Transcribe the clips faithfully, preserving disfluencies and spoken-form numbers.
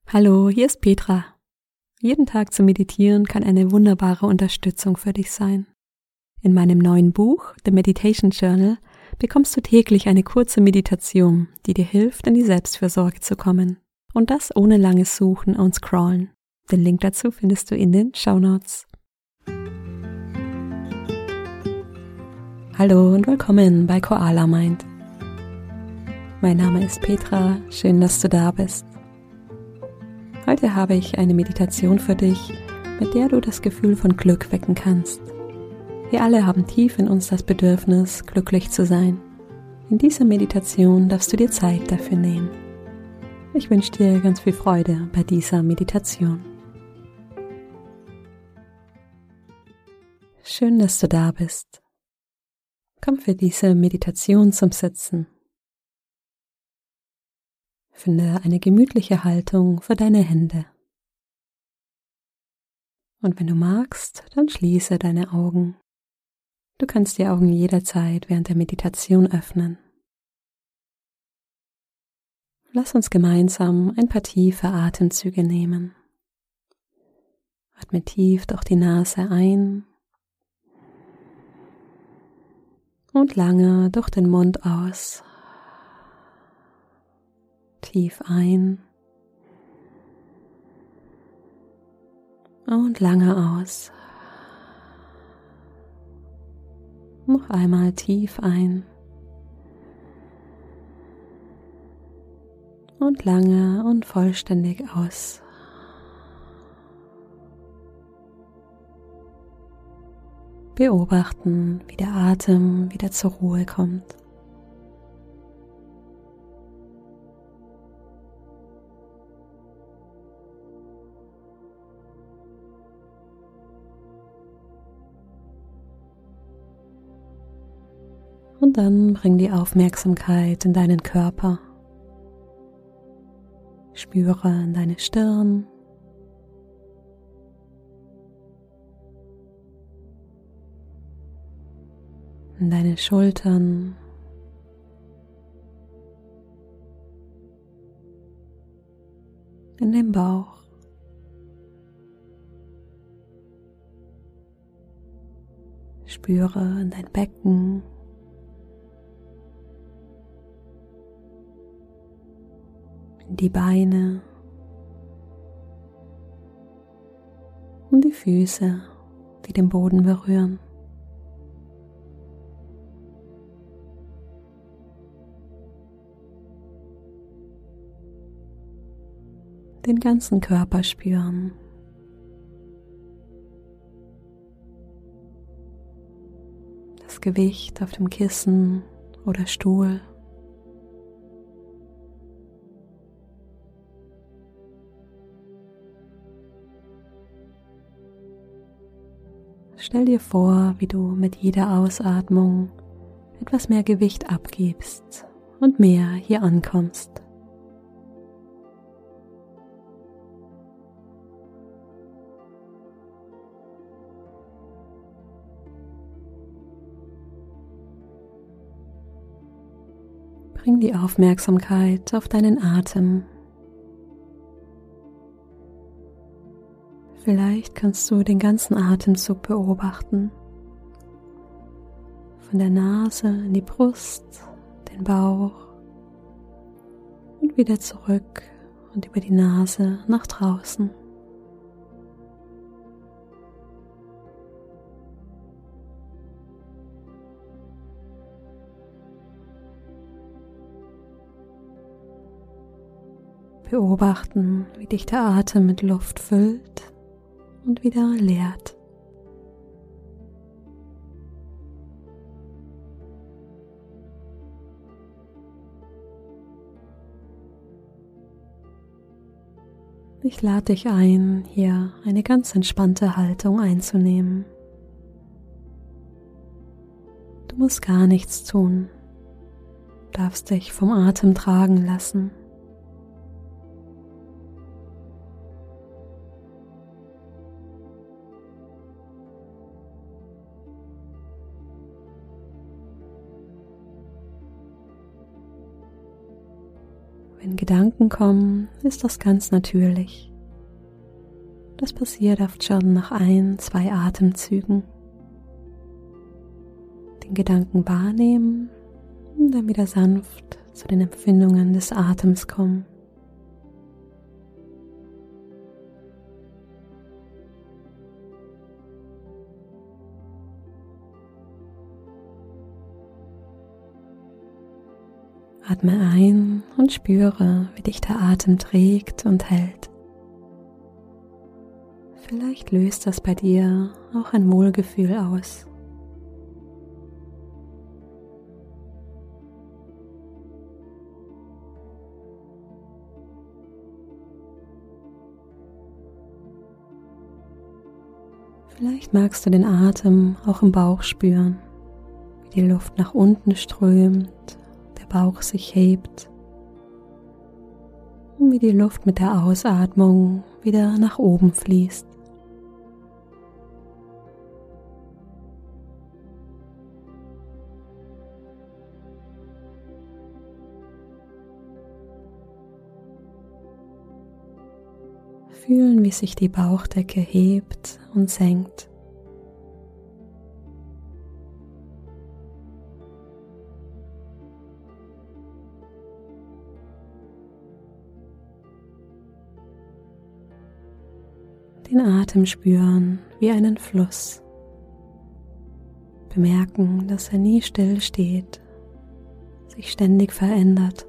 Hallo, hier ist Petra. Jeden Tag zu meditieren kann eine wunderbare Unterstützung für dich sein. In meinem neuen Buch, The Meditation Journal, bekommst du täglich eine kurze Meditation, die dir hilft, in die Selbstfürsorge zu kommen. Und das ohne langes Suchen und Scrollen. Den Link dazu findest du in den Shownotes. Hallo und willkommen bei Koala Mind. Mein Name ist Petra, schön, dass du da bist. Heute habe ich eine Meditation für dich, mit der du das Gefühl von Glück wecken kannst. Wir alle haben tief in uns das Bedürfnis, glücklich zu sein. In dieser Meditation darfst du dir Zeit dafür nehmen. Ich wünsche dir ganz viel Freude bei dieser Meditation. Schön, dass du da bist. Komm für diese Meditation zum Sitzen. Finde eine gemütliche Haltung für deine Hände. Und wenn du magst, dann schließe deine Augen. Du kannst die Augen jederzeit während der Meditation öffnen. Lass uns gemeinsam ein paar tiefe Atemzüge nehmen. Atme tief durch die Nase ein und lange durch den Mund aus. Tief ein und lange aus. Noch einmal tief ein und lange und vollständig aus. Beobachten, wie der Atem wieder zur Ruhe kommt. Und dann bring die Aufmerksamkeit in deinen Körper. Spüre in deine Stirn. In deine Schultern. In den Bauch. Spüre in dein Becken. Die Beine und die Füße, die den Boden berühren. Den ganzen Körper spüren. Das Gewicht auf dem Kissen oder Stuhl. Stell dir vor, wie du mit jeder Ausatmung etwas mehr Gewicht abgibst und mehr hier ankommst. Bring die Aufmerksamkeit auf deinen Atem. Vielleicht kannst du den ganzen Atemzug beobachten. Von der Nase in die Brust, den Bauch und wieder zurück und über die Nase nach draußen. Beobachten, wie dich der Atem mit Luft füllt und wieder leert. Ich lade dich ein, hier eine ganz entspannte Haltung einzunehmen. Du musst gar nichts tun, du darfst dich vom Atem tragen lassen. Wenn Gedanken kommen, ist das ganz natürlich. Das passiert oft schon nach ein, zwei Atemzügen. Den Gedanken wahrnehmen und dann wieder sanft zu den Empfindungen des Atems kommen. Atme ein und spüre, wie dich der Atem trägt und hält. Vielleicht löst das bei dir auch ein Wohlgefühl aus. Vielleicht magst du den Atem auch im Bauch spüren, wie die Luft nach unten strömt, der Bauch sich hebt und wie die Luft mit der Ausatmung wieder nach oben fließt. Fühlen, wie sich die Bauchdecke hebt und senkt. Den Atem spüren wie einen Fluss. Bemerken, dass er nie still steht, sich ständig verändert.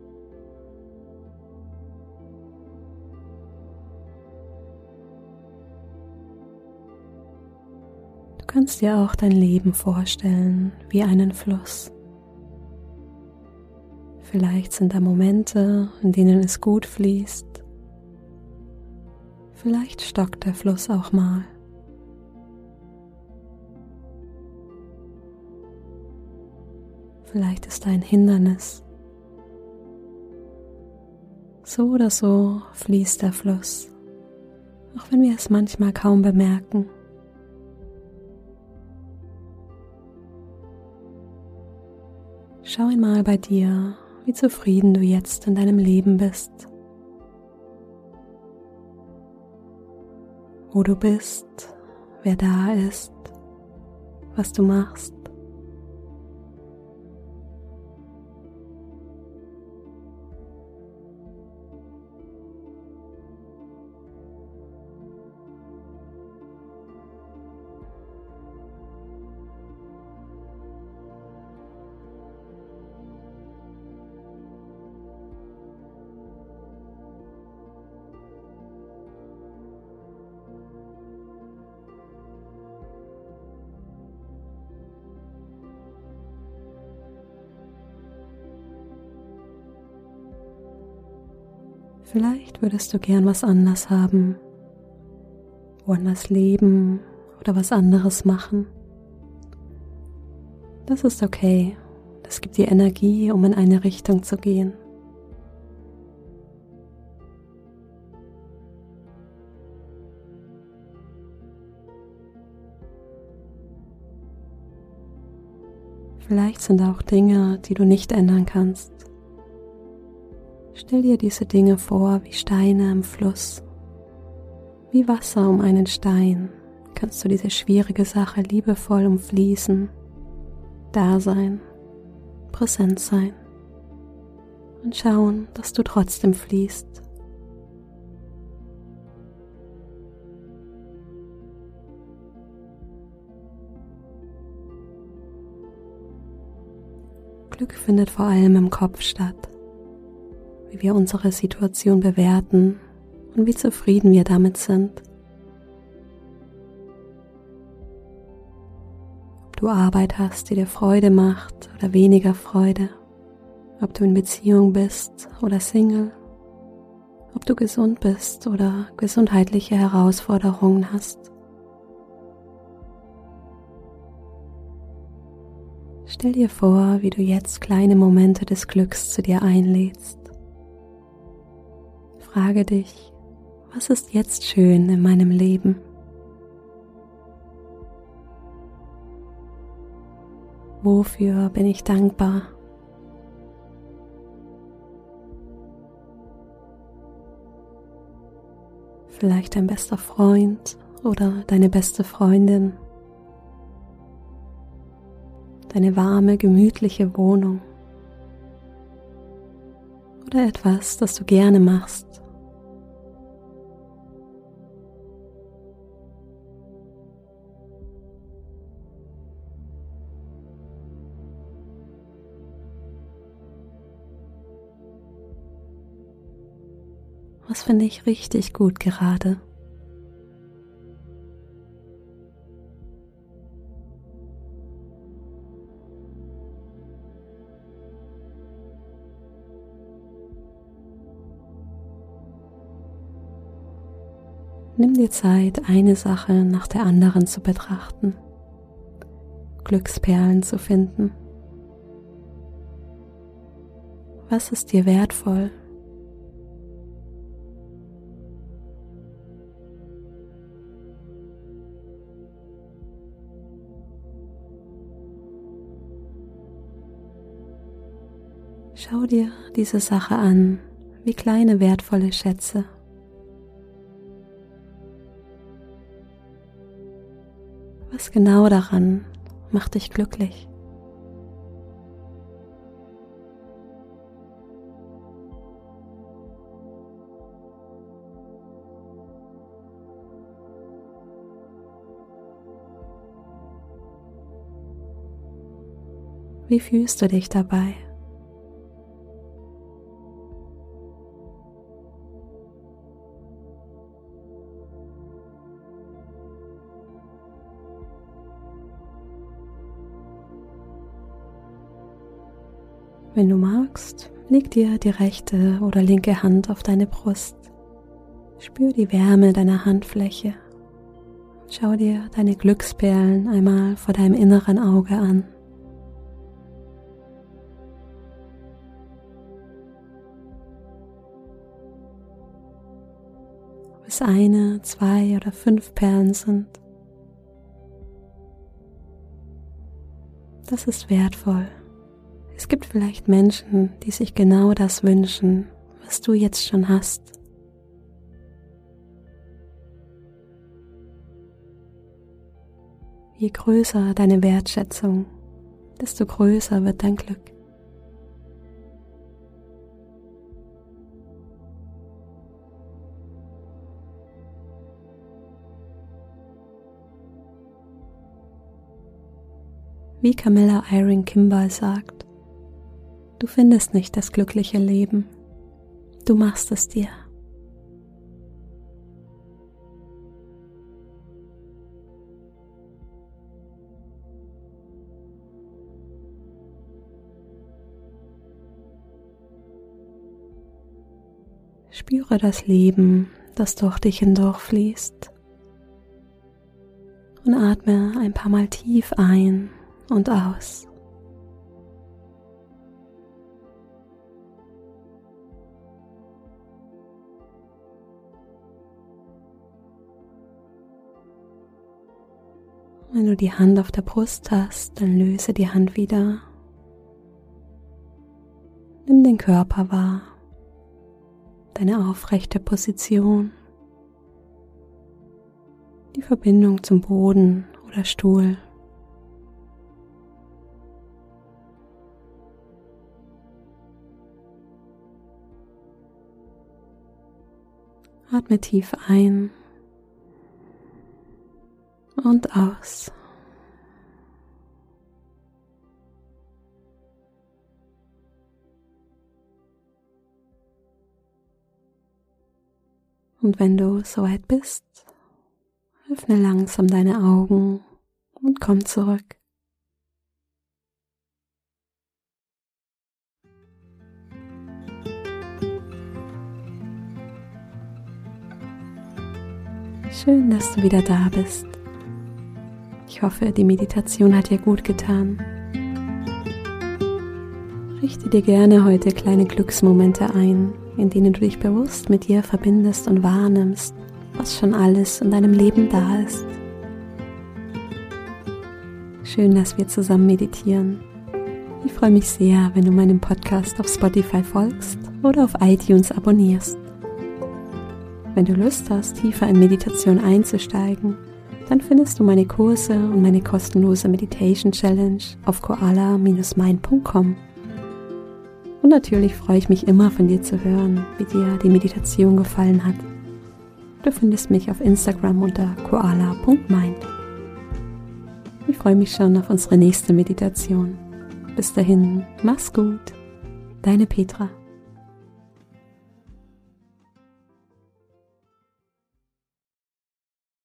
Du kannst dir auch dein Leben vorstellen wie einen Fluss. Vielleicht sind da Momente, in denen es gut fließt. Vielleicht stockt der Fluss auch mal. Vielleicht ist da ein Hindernis. So oder so fließt der Fluss, auch wenn wir es manchmal kaum bemerken. Schau einmal bei dir, wie zufrieden du jetzt in deinem Leben bist. Wo du bist, wer da ist, was du machst. Vielleicht würdest du gern was anders haben, woanders leben oder was anderes machen. Das ist okay, das gibt dir Energie, um in eine Richtung zu gehen. Vielleicht sind auch Dinge, die du nicht ändern kannst. Stell dir diese Dinge vor wie Steine im Fluss, wie Wasser um einen Stein. Kannst du diese schwierige Sache liebevoll umfließen, da sein, präsent sein und schauen, dass du trotzdem fließt. Glück findet vor allem im Kopf statt. Wie wir unsere Situation bewerten und wie zufrieden wir damit sind. Ob du Arbeit hast, die dir Freude macht oder weniger Freude. Ob du in Beziehung bist oder Single. Ob du gesund bist oder gesundheitliche Herausforderungen hast. Stell dir vor, wie du jetzt kleine Momente des Glücks zu dir einlädst. Frage dich, was ist jetzt schön in meinem Leben? Wofür bin ich dankbar? vielleicht dein bester Freund oder deine beste Freundin, deine warme, gemütliche Wohnung oder etwas, das du gerne machst. Was finde ich richtig gut gerade? Nimm dir Zeit, eine Sache nach der anderen zu betrachten, Glücksperlen zu finden. Was ist dir wertvoll? Schau dir diese Sache an, wie kleine wertvolle Schätze. Was genau daran macht dich glücklich? Wie fühlst du dich dabei? Wenn du magst, leg dir die rechte oder linke Hand auf deine Brust. Spür die Wärme deiner Handfläche. Schau dir deine Glücksperlen einmal vor deinem inneren Auge an. Ob es eine, zwei oder fünf Perlen sind. Das ist wertvoll. Es gibt vielleicht Menschen, die sich genau das wünschen, was du jetzt schon hast. Je größer deine Wertschätzung, desto größer wird dein Glück. Wie Camilla Irene Kimball sagt, du findest nicht das glückliche Leben, du machst es dir. Spüre das Leben, das durch dich hindurch fließt, und atme ein paar Mal tief ein und aus. Wenn du die Hand auf der Brust hast, dann löse die Hand wieder. Nimm den Körper wahr, deine aufrechte Position, die Verbindung zum Boden oder Stuhl. Atme tief ein und aus. Und wenn du soweit bist, öffne langsam deine Augen und komm zurück. Schön, dass du wieder da bist. Ich hoffe, die Meditation hat dir gut getan. Richte dir gerne heute kleine Glücksmomente ein, in denen du dich bewusst mit dir verbindest und wahrnimmst, was schon alles in deinem Leben da ist. Schön, dass wir zusammen meditieren. Ich freue mich sehr, wenn du meinem Podcast auf Spotify folgst oder auf iTunes abonnierst. Wenn du Lust hast, tiefer in Meditation einzusteigen, dann findest du meine Kurse und meine kostenlose Meditation Challenge auf koala Bindestrich mind Punkt com. Und natürlich freue ich mich immer, von dir zu hören, wie dir die Meditation gefallen hat. Du findest mich auf Instagram unter koala Punkt mind. Ich freue mich schon auf unsere nächste Meditation. Bis dahin, mach's gut, deine Petra.